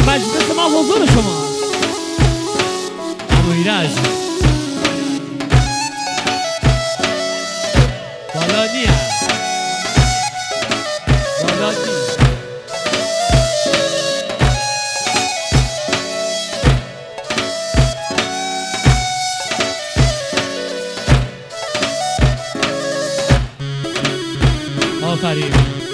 مجلس ما حضور شما امو ایرج بالانی هست بالانی آفرین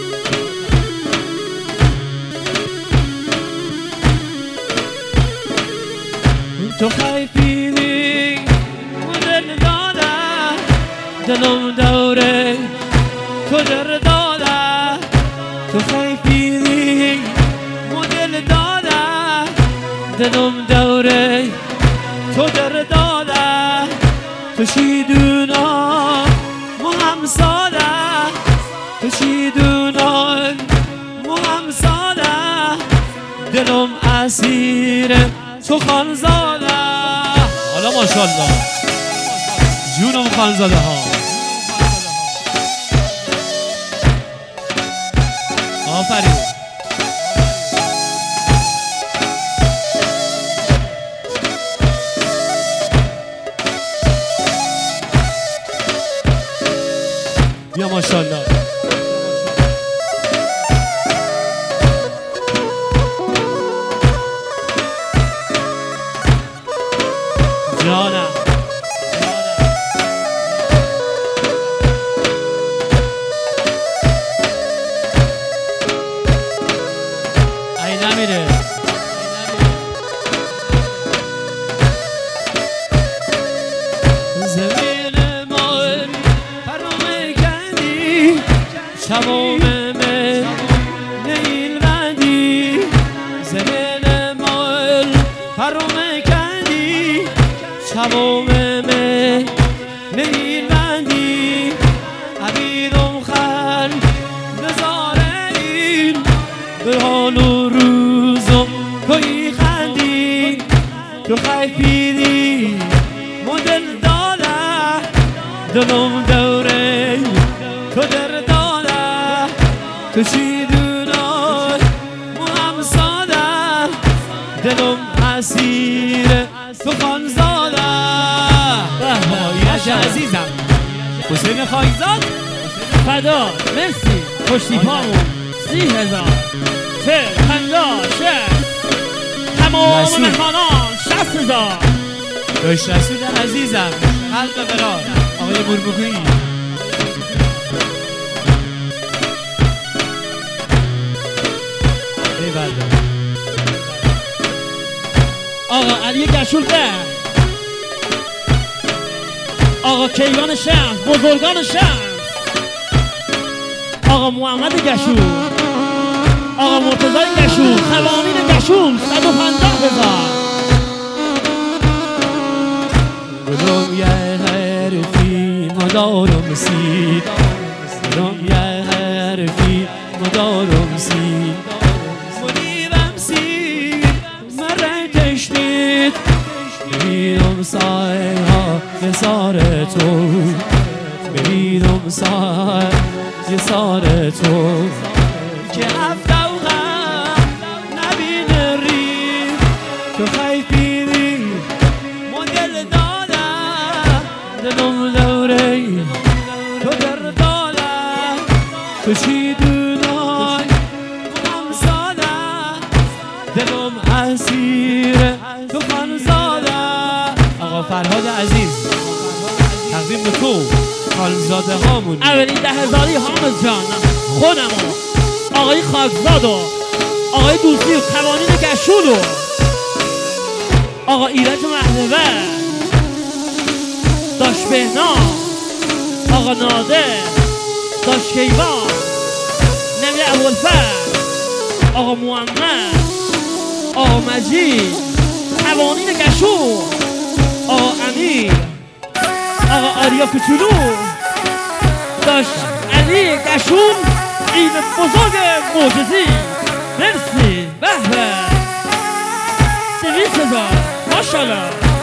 تو خیفیدی و دل داده دلم دوره تو در داده تو خیفیدی و دل داده دلم دوره تو در داده تو شیدونا مهم ساده تو شیدونا مهم ساده دلم اسیر تو خانزاده حالا ماشاءالله جونم خانزاده ها آفرین یا ماشاءالله جانم ای نمیره زمین ما پرام کندی شبام نیل بندی زمین ما پرام کندی شبام نیل بندی عبیدم خل نظاره این به حال و روزم کوی خندی تو خیفیدی مدل داده دلم دوره تو در داده تو شیدونای مهم ساده دلم اسیر تو خانزاده ایرج عزیزم حسین خایزاد فدا مرسی پشتی پامون 30,000 چه 50 تمام مهمانان 60,000 داشت رسول عزیزم حلق قرار آقای مرموگویی ایوالده آقا علی گشول ده آقا کیوان شمس بزرگان شمس آقا محمد گشول آقا مرتضی گشول خوانین گشول 150,000 گلم یه حرفی مدارم سید گلم یه حرفی مدارم سید منیبم سید مره تشنید ببینم سایه ها یه سار تو ببینم سایه یه سار تو که هفته و غم نبینه ری تو خیفیدی مدل داده دلم دوره تو در داده تو شیدونای مهم ساده دلم اسیر تو خانزاده آقا فرهاد عزیز تقدیم به تو خانزاده هامون اولین 10,000 حامد جان خودم آقای خاکزاد و آقای دوستی و قوانین گشول و آقا ایرج مهدوه داش بهنام آقا نادر داش کیوان نمی ابوالفضل آقا محمد آقا مجید قوانین گشول آقا امیر آقا آریا کوچولو داش علی گشول این بزرگ معجزی مرسی به به 200,000 ماشاءالله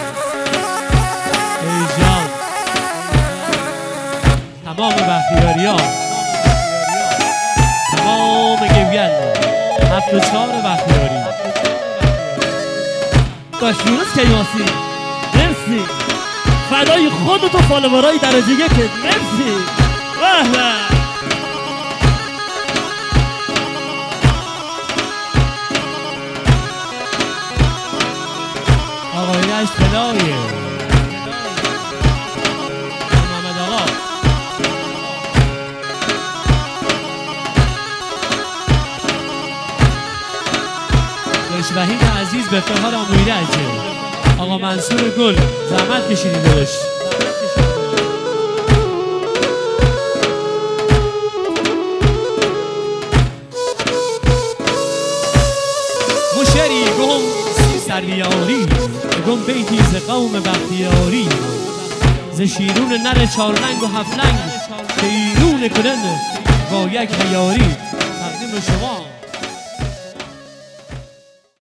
ای جان تمام بختیاری ها تمام گویل 74 بختیاری داشیونس کیاسی مرسی فدای خودت و فالوورای درجه یکت مرسی واه آقایش فدایه محمد آقا داشت وحید عزیز به افتخار آمویده آقا منصور گل زحمت کشیدی داشت مشری گم سریاری گم بیتی ز قوم بختیاری ز شیرون نر چارلنگ و هفلنگ که ایرون کنن با یک حیاری تقدیم شما